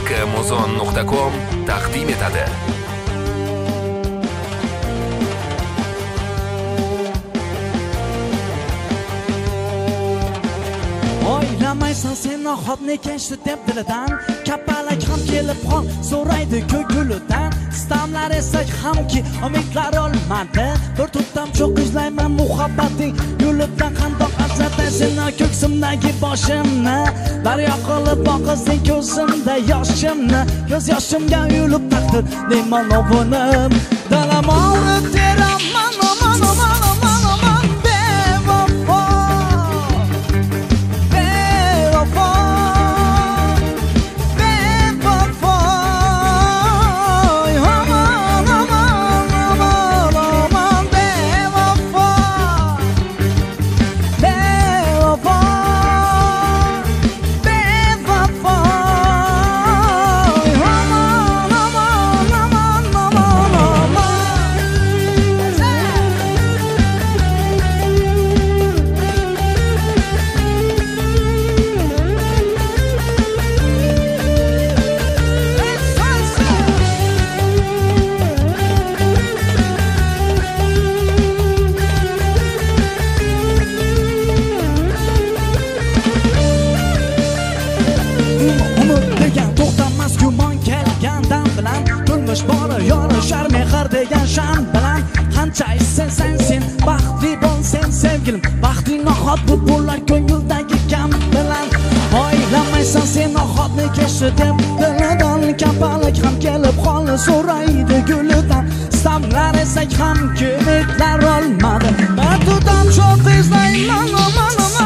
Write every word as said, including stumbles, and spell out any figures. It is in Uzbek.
Muzon nuqta com taqdim etadi. O'ylamaysan sen nohotni kechdi deb dilidan, kapalak ham kelib qol so'raydi ko'kgulidan. Istamlar esak hamki umidlar olmadi, bir tutam cho'q izlayman muhabbating yo'lidan. Qandoq azatay seni ko'ksimdagi boshimni, daryo qilib boqasing ko'zimda yoshimni. Ko'z yoshimga yulib taqdir deyman obunim, dalam og'rit teraman aman aman aman aman bevafo bevafo bevafo aman aman aman aman bevafo bevafo bevafo aman aman aman aman aman. Umid degan to'xtamas gumon kelgandan bilan, turmush bori yorishar mehr degan shan bilan. Qancha istasan sen baxtli bo'l sen sevgilim, baxting nohot bu pullar ko'ngildagi kam bilan. O'ylamaysan sen nohotni kechdi deb dilidan, kapalak ham kelib qolni so'raydi gulidan. Istamlar esak ham umidlar olmadi, bir tutam cho'q izlayman aman aman